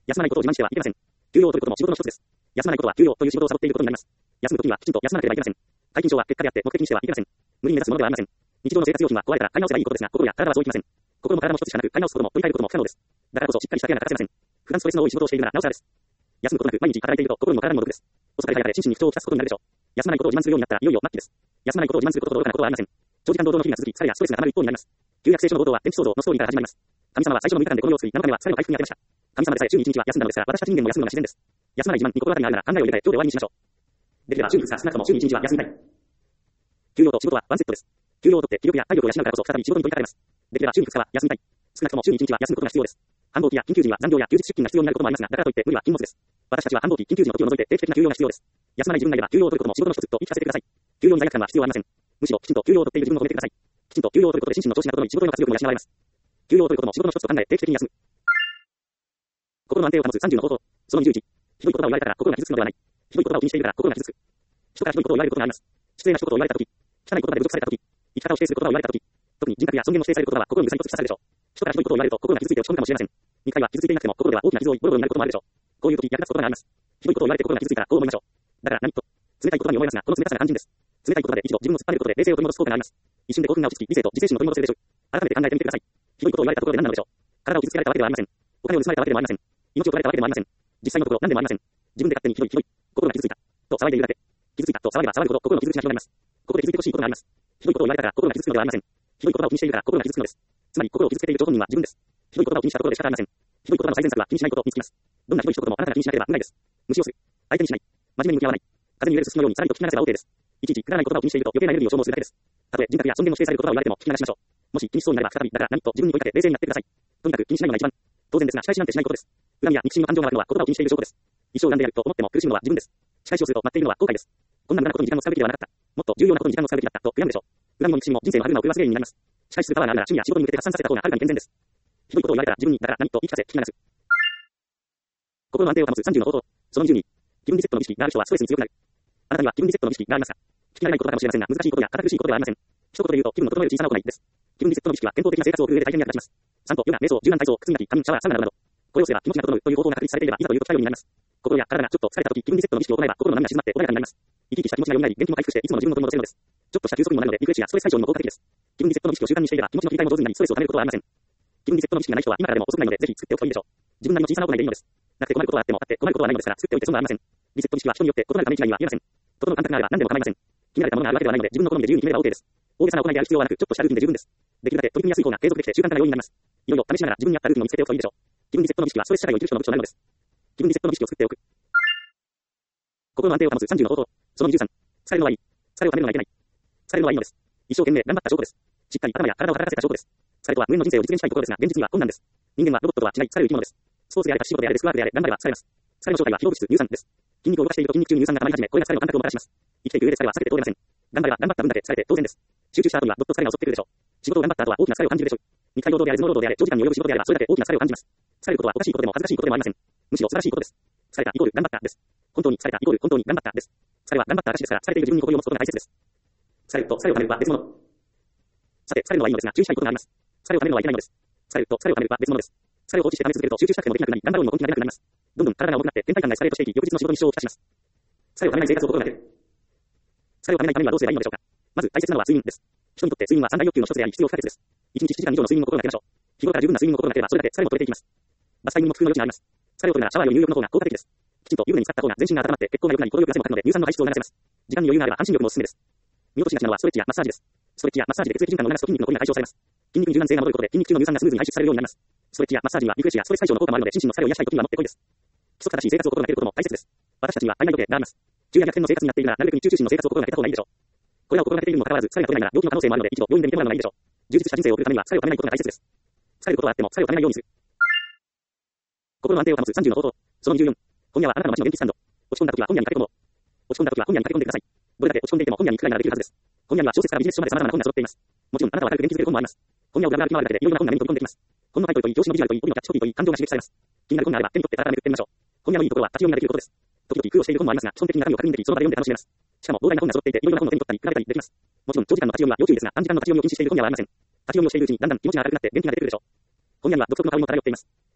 休まないことを自慢してはいけません。休養を取ることも仕事の一つです。休まないことは休養という仕事をサボっていることになります。休むときにはきちんと休まなければいけません。退勤証は結果であって目的にしてはいけません。無理に目指すものではありません。日常の生活用品は壊れたら買い直せばいいことですが、心や体はそういきません。心も体も一つしかなく、買い直すことも取り替えることも不可能です。だからこそしっかりしたケアが欠かせません。普段ストレスの多い仕事をしているならなおさらです。休むことなく毎日働いていると心も体も毒です。お疲れ早々で心身に不調をきたすことになるでしょう。休まないことを自慢するようになったらいよいよ末期です。休まないことを自慢することと愚かなことはありません。長時間労働の日々が続き、疲れやストレスが溜まる一方になります。旧約聖書の冒頭は天地創造のストーリーから始まります。神様は最初の6日間でこの世を作り、7日目は疲れの回復に当てました。神様でさえ週に1日は休んだのですから、私たち人間も休むのが自然です。休まない自慢に心当たりがあるなら考えを入れ替え、今日で終わりにしましょう。できれば週に2日、少なくとも週に1日は休みたい。休養と仕事はワンセットです。休養をとって気力や体力を養うからこそ再び仕事に取り掛かれます。できれば週に2日は休みたい。少なくとも週に1日は休むことが必要です。繁忙期や緊急時には残業や休日出勤が必要になることもありますが、だからといって無理は禁物です。私たちは繁忙期、緊急時の時を除いて定期的な休養が必要です。休まない自分がいれば休養を取ることも仕事の一つと言い聞かせてください。休養に罪悪感は必要ありません。むしろきちんと休養を取っている自分を褒めてください。きちんと休養を取ることで心身の調子が整い仕事への活力も養われます。休養を取ることも仕事の一つと考え定期的に休む。心の安定を保つ30の方法。その21。ひどい言葉を言われたから心が傷つくのではない。ひどい言葉を気にしているから心が傷つく。人からひどいことを言われることがあります。失礼な一言を言われたとき、汚い言葉で侮辱されたとき、生き方を否定する言葉を言われたとき、特に人格や尊厳を否定される言葉は心にぐさりと突き刺さるでしょう。人からひどいことを言われると心が傷ついて落ち込むかもしれません。2回は傷ついていなくても心では大きな傷を負いボロボロになることもあるでしょう。こういう時役立つ言葉があります。ひどいことを言われて心が傷ついたらこう思いましょう。だから何と冷たい言葉に思いますが、この冷たさが肝心です。冷たい言葉で一度自分を突っ張ることで冷静を取り戻す効果があります。一瞬で興奮が落ち着き、理性と自制心を取り戻せるでしょう。改めて考えてみてください。ひどいことを言われたところで何なのでしょう。体を傷つけられたわけではありません。お金を盗まれたわけでもありません。命を取られたわけでもありません。実際のところ何でもありません。自分で勝手にひどいひどい、心が傷ついたと騒いでいるだけ。傷ついたと騒げば騒ぐほど心の傷口が広がります。ここで気づいてほしいことがあります。ひどいことを言われたから心が傷つくのではありません。ひどい言葉を気にしているから心が傷つくのです。つまり心を傷つけている張本人は自分です。ひどい言葉を気にしたところで仕方ありません。ひどい言葉の最善策は気にしないことにつきます。どんなひどい一言もあなたが気にしなければ無害です。無視をする。相手にしない。真面目に向き合わない。風に揺れるすすのようにさらりと聞き流せば OK です。いちいちくだらない言葉を気にしていると余計なエネルギーを消耗するだけです。たとえ人格や尊厳の否定される言葉を言われても聞き流しましょう。もし気にしそうになれば再びだから何と自分に追いかけ冷静になってください。とにかく気にしないのが一番。当然ですが仕返しなんてしないことです。恨みや憎しみの感情が湧くのは言葉を気にしている証拠です。一生恨んでやると思っても苦しむのは自分です。仕返しをすると待っているのは後悔です。こんな無駄なことに時間を使うべきではなかった。もっと重要なことに時間を使うべきだったと悔やむでしょう。恨みも憎しみも人生の春の食わす原因になります。仕返しするパワーがあるなら趣味や仕事に向けて発散させた方がはるかに健全です。ひどいことを言われたら自分にだから何と言い聞かせ聞き流す。心の安定を保つ30の方法。その22。気分リセットの意識がある人はストレスに強くなる。あなたには気分リセットの意識がありますか？聞き慣れないことかもしれませんが、難しいことや堅苦しいことではありません。一言で言うと気分を整える小さな行いです。気分リセットの意識は健康的な生活を送る上で大変に役立ちます。散歩、ヨガ、瞑想、柔軟体操、靴磨き、仮眠、シャワー、サウナなど。これをすれば気持ちが整うという方法が確立されていれば、いざというと来たようになります。心や体がちょっと疲れたとき、気分リセットの意識を行えば、心の波が静まって穏やかになります。生き生きした気持ちが蘇り、元気も回復して、いつもの自分を取り戻せるのです。ちょっとした休息にもなるので、リフレッシュやストレス解消にも効果的です。気分リセットの意識を習慣にしていれば、気持ちの切り替えも上手になり、ストレスを溜めることはありません。気分リセットの意識がない人は今からでも遅くないので、ぜひ作っておくといいでしょう。自分なりの小さな行いでいいのです。なくて困ることはあっても、あって困ることはないのですから、作っておいて損はありません。リセットの意識は人によって異なるため違いは言えません。整う感覚があれば何でも構いません。決められたものがあるわけではないので、自分の好みで自由に決めれば OK です。大げさな行いである必要はなく、ちょっとしたルーティンで十分です。できるだけ取り組みやすい方が継続できて習慣化が容易になります。いろいろ試しながら自分に合ったルーティンを見つけておくといいでしょう。気分リセットの意識はストレス社会を生きる人の武器となるのです。気分リセットの意識を作っておく。心の安定を保つ30の方法。その23。疲れるのはいい。疲れをためるのはいけない。疲れるのはいいのです。一生懸命頑張った証拠です。しっかり頭や体を働かせた証拠です。疲れとは無縁の人生を実現したいところですが、現実には困難です。人間はロボットとは違い疲れる生き物です。スポーツであれば仕事であれデスクワークであれ頑張れば疲れます。疲れの正体は疲労物質乳酸です。筋肉を動かしていると筋肉中に乳酸が溜まり始め、これが疲れの感覚をもたらします。生きていく上で疲れは避けて通れません。頑張れば頑張った分だけ疲れて当然です。集中した後にはどっと疲れが襲ってくるでしょう。仕事を頑張った後は大きな疲れを感じるでしょう。肉体労働であれ頭脳労働であれ長時間に及ぶ仕事であればそれだけ大きな疲れを感じます。疲れることはおかしいことでも恥ずかしいことでもありません。むしろ素晴らしいことです。疲れたイコール頑張ったです。本当に疲れたイコール本当に頑張ったです。疲れは頑張った証ですから、疲れている自分に誇りを持つことが大切です。疲れると疲れをためるは別物。さて、疲れるのはいいのですが、注意したいことがあります。疲れをためるのはいけないのです。疲れると疲れをためるは別物です。疲れを放置してため続けると集中したくてもできなくなり、頑張ろうにも根気が出なくなります。どんどん体が重くなって天体感がエスカレートしていき、翌日の仕事に支障をきたします。疲れをためない生活を心がける。疲れをためないためにはどうすればいいのでしょうか。まず大切なのは睡眠です。人にとって睡眠は三大欲求の一つであり必要不可欠です。1日7時間以上の睡眠を心がけましょう。日頃から十分な睡眠を心がければそれだけ疲れも取れていきます。バスタイムも工夫の余地があります。疲れを取るならシャワーより入浴の方が効果的です。きちんと湯船に浸った方が全身が温まって血行が良くなり、心力が汗もかくので乳酸の排出を促せます。時間に余裕があれば半身浴もおすすめです。見落としがちなのはストレッチやマッサージです。ストレッチやマッサージで血液循環を促すと筋肉の凝りが解消されます。筋肉に柔軟性が戻ることで筋肉中の乳酸がスムーズに排出されるようになります。ストレッチやマッサージにはリフレッシュやストレス解消の効果もあるので、心身の疲れを癒したい時にはもってこいです。規則正しい生活を心がけることも大切です。私たちには体内時計があります。昼夜逆転の生活になっているなら、なるべく日中中心の生活を心がけた方がいいでしょう。これらを心がけているにもかかわらず、疲れが取れないなら病気の可能性もあるので、一度病院で見てもらうのがいいでしょう。充実した人生を送るためには疲れをためないことが大切です。疲れることはあっても疲れをためないようにする。心の安定を保つ30の方法。その24。今夜はあなたの街の電気スタンド。落ち込んだ時は本屋に駆け込もう。落ち込んだ時は本屋に駆け込んでください。どれだけ落ち込んでいても本屋に行くくらいならできるはずです。本屋には小説からビジネス書まで様々な本が揃っています。もちろんあなたは軽く元気づける本もあります。本屋をぶらぶら歩き回るだけでいろんな本が目に飛び込んできます。本のタイトルといい、表紙のビジュアルといい、帯のキャッチコピーといい、感情が刺激されます。気になる本があれば手に取ってたらめくってみましょう。本屋のいいところは立ち読みができることです。時々苦労している本もありますが、基本的に中身を確認でき、その場で読んで楽しめます。しかも膨大な本が揃っていて、いろんな本を手に取ったり比べたりできます。もちろん長時間の立ち読みは要注意ですが、短時間の立ち読みを禁止している本屋はありません。立ち読みをしているうちにだんだん気持ちが明るくなって元気が出てくるでしょう。本屋には独特の香りも漂っています。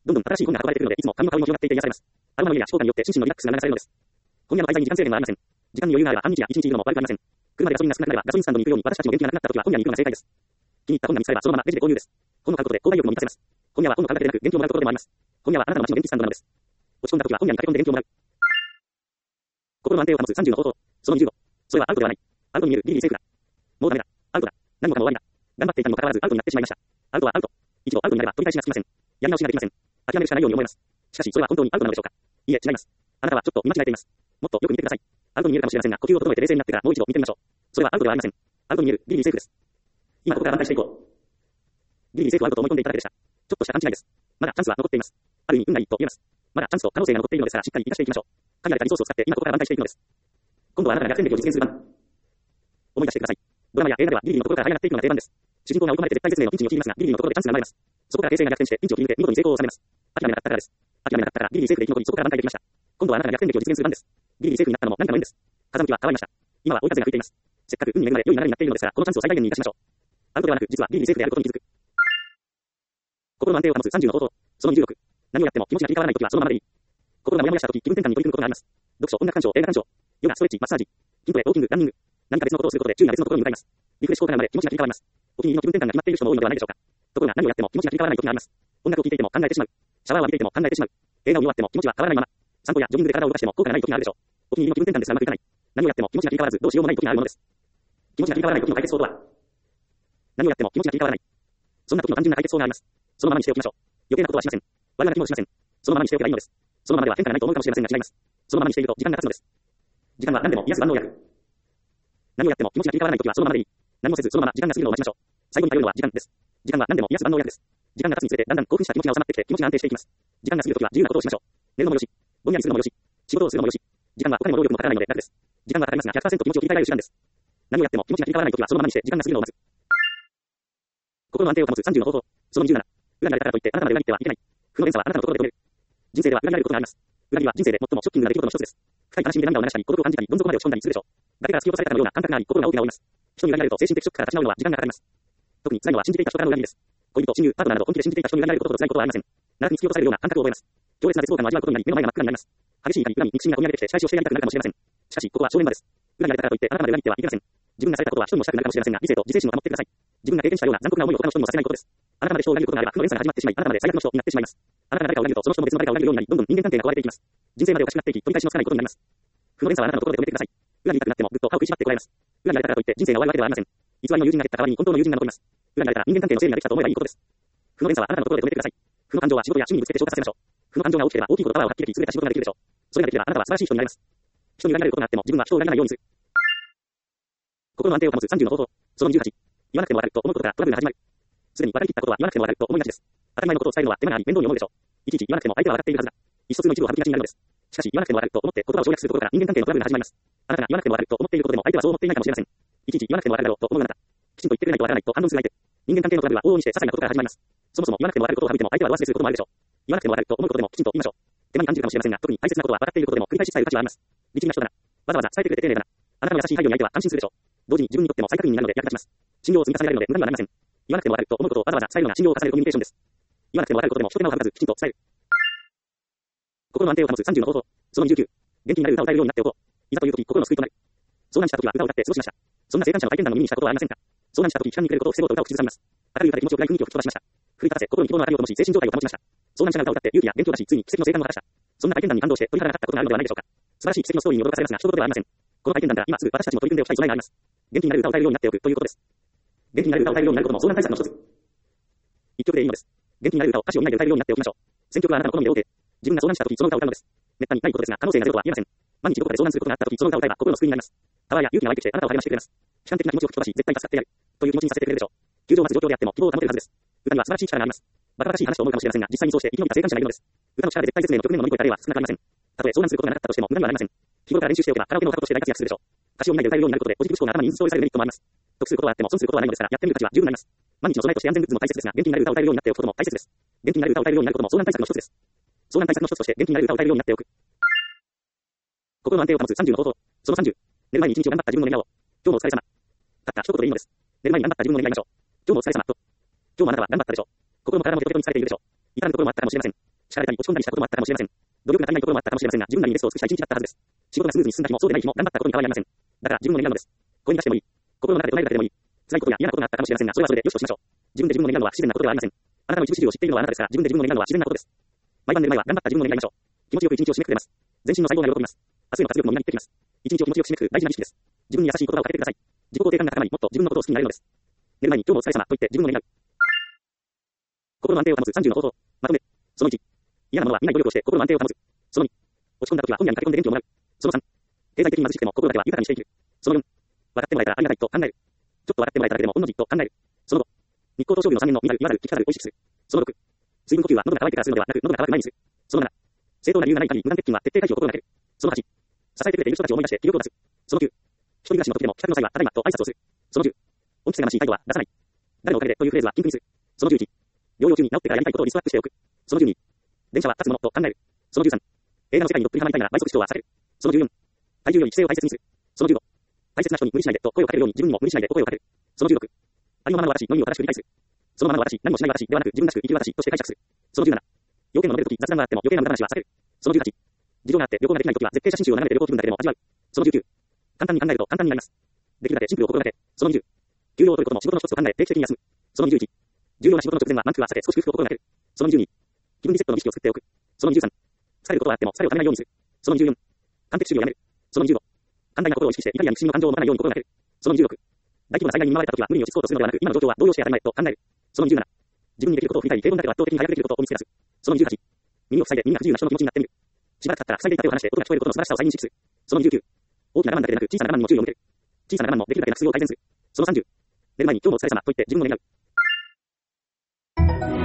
どんどん新しい本が運ばれてくるので、いつも紙の香りも広がっていて癒されます。アロマの匂いや消化によって心身のリラックスが促されるのです。本屋の間に時間制限はありません。時間に余裕があれば半日や1日いるのも悪くありません。車でガソリンが少なくなればガソリンスタンドに行くように私たちも電気がなくなった時は本屋に行くのが正解です。気に入った本が見つかればそのままレジで購入です。本を買うことで購買意欲も満たせます。本屋は本を買うだけでなく電気をもらうところでもあります。本屋はあなたの街の電気スタンドなのです。落ち込んだ時は本屋に駆け込んで電気をもらう。心の安定を保つ30の方法。その25。それはアウトではない。アウトに見えるギリギリセーフだ。もうダメだ。アウトだ。何もかも終わりだ。頑張っていたにもかかわらずアウトになってしまいました。アウトはアウト。一度アウトになれば取り返しがつきません。やり直しができません。諦めるしかないように思います。しかしそれは本当にアウトなのでしょうか。いいえ、違います。あなたはちょっと見間違えています。もっとよく見てください。アウトに見えるかもしれませんが、呼吸を整えて冷静になってからもう一度見てみましょう。それはアウトではありません。アウトに見えるギリギリセーフです。今ここから挽回していこう。ギリギリセーフをアウトと思い込んでいただけでした。ちょっとした勘違いです。まだチャンスは残っています。ある意味運がいいと言えます。まだチャンスと可能性が残っているのですからしっかり生かしていきましょう。限られたリソースを使って今ここから挽回していくのです。今度はあなたが逆転劇を実現する番。思い出してください。ドラマや映画ではギリギリのところから這い上がっていくのが定番です。主人公が追い込まれて絶体絶命のピンチに陥りますが、ギリギリのところでチャンスが生まれます。そこから形勢が逆転してピンチを切り抜け見事に成功を収めます。諦めなかったからです。諦めなかったからギリギリセーフで生き残りそこから挽回できました。今度はあなたが逆転劇を実現する番です。ギリギリセーフになったのも何かの縁です。風向きは変わりました。今は追い風が吹いています。せっかく運に恵まれ良い流れになっているのですから、このチャンスを最大限に生かしましょう。アウトではなく実はギリギリセーフであることに気づく。心の安定を保つ30の方法。その26。何をやっても気持ちが切り替わらないときはそのままでいい。心がモヤモヤしたとき気分転換に取り組むことがあります。読書、音楽鑑賞、映画鑑賞、ヨガ、ストレッチ、マッサージ、筋トレ、ウォーキング、ランニング。何か別のことをすることで注意が別のところに向かいます。リフレッシュ効果が生まれ気持ちが切り替わります。お気に入りの気分転換が決まっている人も多いのではないでしょうか。ところが何をやっても気持ちが切り替わらないときがあります。音楽を聴いていても考えてしまう。シャワーを浴びていても考えてしまう。映画を見終わっても気持ちは変わらないまま。散歩やジョギングで体を動かしても効果がないときがあるでしょう。お気に入りの気分転換ですらうまくいかない。何をやっても気持ちが切り替わらずどうしようもないときがあるものです。気持ちが切り替わらないときの解決法とは。何をやっても気持ちが切り替わらない。そんな時の単純な解決法があります。そのままにしておきましょう。余計なことはしません。悪あがきもしません。そのままにしておけばいいのです。そのままでは変化がないと思うかもしれませんが違います。そのままにしていると時間が経つのです。時間は何でも癒す万能薬。何をやっても気持ちが切り替わらないときはそのままでいい。何もせずそのまま時間が過ぎるのを待ちましょう。最後に頼るのは時間です。時間は何でも癒す万能薬です。時間が経つにつれてだんだん興奮した気持ちが収まってきて気持ちが安定していきます。時間が過ぎるときは自由なことをしましょう。寝るのもよし、ぼんやりするのもよし、仕事をするのもよし。時間はお金も労力もかからないので楽です。時間はかかりますが 100% 気持ちを切り替えられる時間です。何をやっても気持ちが切り替わらないときはそのままにして時間が過ぎるのを待つ。心の安定を保つ30の方法。その27。裏切られたからといってあなたまで裏切ってはいけない。負の連鎖はあなたのところで止める。人生では裏切られることがあります。裏切りは人生で最もショッキングな出来事の一つです。深い悲しみで涙を流したり、孤独を感じたり、どん底まで落ち込んだりするでしょう。崖から突き落とされたかのような感覚があり、心が大きな追います。人に裏切られると精神的ショックから立ち直るのは時間がかかります。特に辛いのは信じていた人からの裏切りです。恋人、親友、パートナーなど本気で信じていた人に裏切られることほど辛いことはありません。長くに突き落とされるような感覚を覚えます。強烈な絶望感を味わうことになり、目の前が真っ暗になります。激しい怒り、恨み、憎しみが込み上げてきて仕返しをしてやりたくなるかもしれません。しかし、ここは正念場です。裏切られたからといってあなたまで裏切ってはいけません。自分がされたことは人にもしたくなるかもしれませんが、理性と自制心を保ってください。自分が経験したような残酷な思いを他の人にもさせないことです。あなたまで人を裏切ることがあれば負の連鎖が始まってしまい、あなたまで最悪の人になってしまいます。あなたが誰かを裏切るとその人も別の誰かを裏切るようになり、どんどん人間関係が壊れていきます。人生までおかしくなっていき、取り返しのつかないことになります。負の連鎖はあなたのところで止めてください。裏切りたくなってもぐっと歯を食いしばってこられます。裏切られたからといって人生が終わるわけではありません。偽りの友人が減った代わりに本当の友人が残ります。裏切られたら人間関係の整理ができたと思えばいいことです。負の連鎖はあなたのところで止めてください。負の感情は仕事や趣味にぶつけて消化させましょう。負の感情が大きければ大きいほどパワーを発揮でき、優れた仕事ができるでしょう。それができればあなたは素晴らしい人になれます。人に裏切られることがあっても自分は人を裏切らないようにする。心の安定を保つ30の方法。その28。言わなくてもわかると思うことからトラブルが始まる。すでに分かりきったことは言わなくてもわかると思いがちです。当たり前のことを伝えるのは手間があり面倒に思うでしょう。いちいち言わなくても相手は分かっているはずだ。意思疎通の一部を省きがちになるのです。しかし言わなくてもわかると思って言葉を省略するところから人間関係のトラブルが始まります。あなたが言わなくてもわかると思っていることでも相手はそう思っていないかもしれません。いちいち言わなくてもわかるだろうと思うあなた。きちんと言ってくれないとわからないと反論する相手。人間関係のトラブルは往々にして些細なことから始まります。そもそも言わなくてもわかることを省いても相手は上背することもあるでしょう。言わなくてもわかると思うことでもきちんと言いましょう。手間に感じるかもしれませんが、特に大切なことは分かっていることでも繰り返し伝える価値はあります。理智な人だな。わざわざ伝えてくれて丁寧だな。あなたの優しい配慮に相手は安心するでしょう。同時に自分にとっても再確認になるので役立ちます。信用を積み重ねられるので無駄にはなりません。言わなくてもわかると思うことをわざわざ伝えるのが信用を重ねるコミュニケーションです。言わなくてもわかることでも一手間を省かずきちんと伝える。心の安定を保つ30の方法。その29。元気になる歌を歌えるようになっておこう。いざという時心の救いとなる。遭難した時は歌を歌って過ごしました。そんな生還者の体験談の耳にしたことはありませんか。遭難した時期間にくれることを防ごうと歌を口ずさみます。明るい歌で気持ちを暗い雰囲気を吹き飛ばしました。奮い立たせ心に希望の明かりを灯し精神状態を保ちました。遭難者が歌を歌って勇気や元気を出しついに奇跡の生還を果たした。そんな体験談に感動して鳥肌が立ったことがあるのではないでしょうか。素晴らしい奇跡のストーリーに驚かされますが一言ではありません。この体験談から今すぐ私たちも取り組んでおきたい備えがあります。元気になる歌を歌えるようになっておくということです。元気になる歌を歌えるようになることも遭難対策の一つ。一曲でいいのです。元気になる歌を歌詞を見ないで歌えるようになっておきましょう。選曲はあなたの好みで OK。自分が遭難した時その歌を歌うのです。めったにないことですが可能性がゼロとは言えません。毎日どこかで遭難することがあった時その歌を歌えば心の救いになります。パワーや勇気が湧いてきてあなたを励ましてくれます。悲観的な気持ちを吹き飛ばし絶対助かってやるという気持ちにさせてくれるでしょう。窮状を待つ状況であっても希望を保てるはずです。歌には素晴らしい力があります。バカバカしい話と思うかもしれませんが実際にそうして生き延びた生還者がいるのです。歌の力で絶対絶命の局面を乗り越えた例は少なくありません。たとえ遭難することがなかったとしても無駄にはなりません。日頃から練習しておけばカラオケの歌として大活躍するでしょう。歌詞を見ないで歌えるようになることでポジティブ思考が頭にインストールされるメリットもあります。得することはあっても損することはないのですからやってみる価値は十分になります。毎日の備えとして安全グッズも大切ですが元気になる歌を歌えるようになっておくことも大切です。元気になる歌を歌えるようになることも遭難対策の一つです。遭難対策の一つとして元気になる歌を歌えるようになっておく。心の安定を保つ30の方法。その30。寝る前に一日を頑張った自分のねぎらおう。今日もお疲れ様。たった一言でいいのです。寝る前に頑張った自分のねぎらいましょう。今日もお疲れ様と。今日もあなたは頑張ったでしょう。心も体もテコテコに疲れているでしょう。痛むところもあったかもしれません。 叱られたり落ち込んだりしたこともあったかもしれません。努力が足りないところもあったかもしれませんが、自分なりにベストを尽くした一日だったはずです。仕事がスムーズに進んだ日もそうでない日も頑張ったことに変わりありません。だから自分をねぎらうのです。声に出してもいい。心の中で唱えるだけでもいい。辛いことや嫌なことがあったかもしれませんが、それはそれでよしとしましょう。自分で自分をねぎらうのは不自然なことではありません。あなたの一部始終を知っているのはあなたですから、自分で自分をねぎらうのは自然なことです。毎晩寝る前は頑張った自分をねぎらいましょう。気持ちよく一日を締めくくれます。全身の細胞が喜びます。明日への活力もみなぎってきます。一日を気持ちよく締めくくる大事な儀式です。自分に優しい言葉をかけてください。自己肯定感が高まり、もっと自分のことを好きになれるのです。寝る前に今日もお疲れ様と言って自分をねぎらう。心の安定を保つ30の方法。まとめ。その1。嫌なものは見ない努力をして心の安定を保つ。その2。落ち込んだ時は本屋に駆け込んで元気をもらう。その3。経済的に貧しくても心だけは豊かにしていく。その4。笑ってもらえたらありがたいと考える。ちょっと笑ってもらえただけでもほんのじと考える。その5。日光東照宮の3年の見ざる言わざる聞きたる美味しくする。その6。水分呼吸は喉が渇いてからするのではなく喉が渇く前にする。その7。正当な理由がない限り無断欠勤は徹底回避を心がける。その8。支えてくれている人たちを思い出して気力を出す。その9。一人暮らしの時でも帰宅の際はただいまと挨拶をする。その10。恩着せがましい態度は出さない。誰のおかげでというフレーズは禁句にする。その11。療養中に治ってからやりたいことをリストアップしておく。その12。電車は立つものと考える。その13。映画の世界にどっぷりハマりたいなら倍速視聴は避ける。その14。体重より規制を大切にする。その15。大切な人に無理しないでと声をかけるように自分にも無理しないでと声をかける。その16。ありのままの私のみを正しく理解する。そのままの私、何もしない私ではなく自分らしく生きる私として解釈する。その17。要件の述べるとき雑談があっても余計な無駄話は避ける。その18。事情があって旅行ができないときは絶景写真集を眺めて旅行気分だけでも味わう。その19。簡単に考えると簡単になります。できるだけシンプルを心がけ。その20。休養を取ることも仕事の一つと考え定期的に休む。その21。重要な仕事の直前は満腹は避け少し空腹を心がける。その22。気分リセットの儀式を作っておく。その23。疲れることはあっても疲れをためないようにする。その24。完璧主義をやめる。その25。寛大な心を意識して怒りや憎しみの感情を持たないように心がける。その26。大規模な災害に見舞われたときは無理に落ち着こうとするのではなく今の状況は動揺して当たり前と考える。その27。自分にできることを振り返り平凡だけど圧倒的に早くできることを見つけ出す。その28。耳を塞いでみんな不自由な人の気持ちになってみる。しばらく経ったら塞いでいた手を離して音が聞こえることの素晴らしさを再認識する。その29。大きな我慢だけでなく小さな我慢にも注意を向ける。小さな我慢もできるだけなくすよう改善する。その30。寝る前に今日もお疲れ様と言って自分をねぎらう。